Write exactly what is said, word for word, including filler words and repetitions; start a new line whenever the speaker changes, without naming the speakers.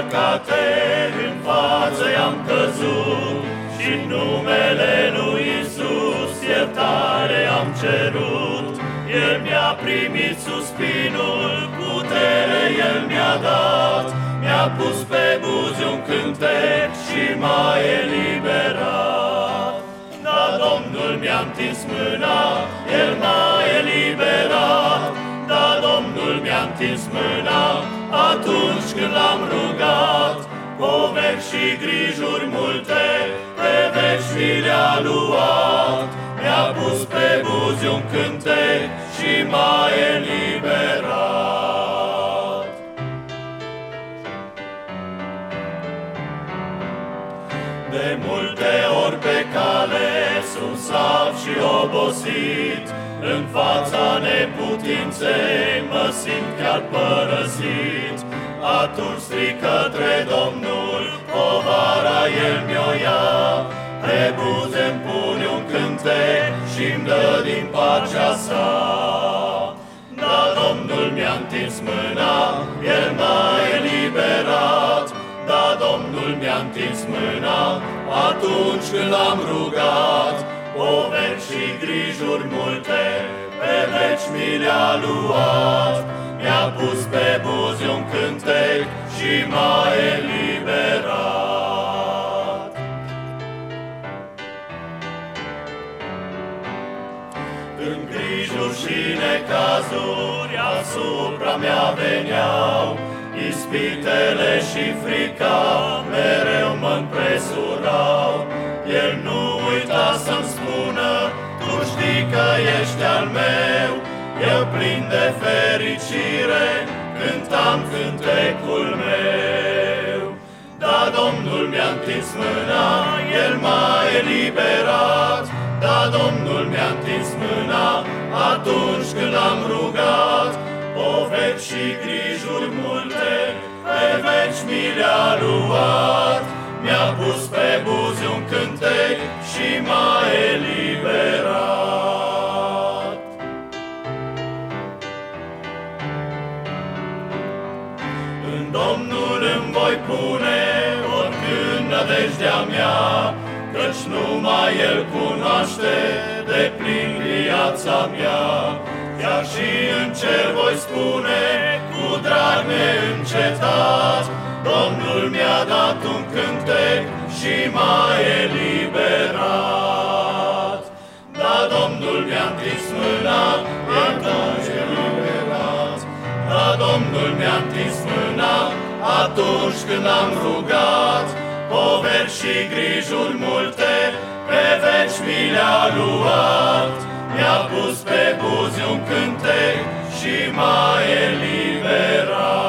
păcate în față i-am căzut, și în numele lui Iisus iertare am cerut. El mi-a primit suspinul, putere El mi-a dat, mi-a pus pe buzi un cântec și m-a eliberat. Da, Domnul mi-a întins mâna, El m-a eliberat. Da, Domnul mi-a întins mâna atunci când l-am rugat. Poveri și grijuri multe pe veci mi le-a luat, mi-a pus pe buzi un cântec și m-a eliberat. De multe ori pe cale sunt slab și obosit, în fața neputinței mă simt chiar părăsit. Atunci strig către Domnul, povara El mi-o ia, pe buze-mi pune un cântec și-mi dă din pacea sa. Da, Domnul mi-a întins mâna, El m-a eliberat. Da, Domnul mi-a întins mâna atunci când l-am rugat. Poveri și grijuri multe pe veci mi le-a luat, mi-a pus pe buzi un cântec și m-a eliberat. În grijuri și necazuri asupra mea veneau, ispitele și frica mereu mă împresurau. El nu uita să-mi spună, tu știi că ești al meu. Eu plin de fericire cântam cântecul meu. Da, Domnul mi-a întins mâna, El m-a eliberat. Da, Domnul mi-a întins mâna atunci când l-am rugat. Poveri și grijuri multe pe veci mi le-a luat, mi-a pus pe buzi un cântec și m-a eliberat. În Domnul îmi voi pune oricând nădejdea mea, căci numai El cunoaște deplin viața mea. Chiar și în cer voi spune cu drag neîncetat, Domnul mi-a dat un cântec și m-a eliberat. Da, Domnul mi-a întins mâna, El m-a eliberat. Da, Domnul mi-a întins mâna atunci când am rugat. Poveri și grijuri multe pe veci mi le-a luat, mi-a pus pe buzi un cântec și m-a eliberat.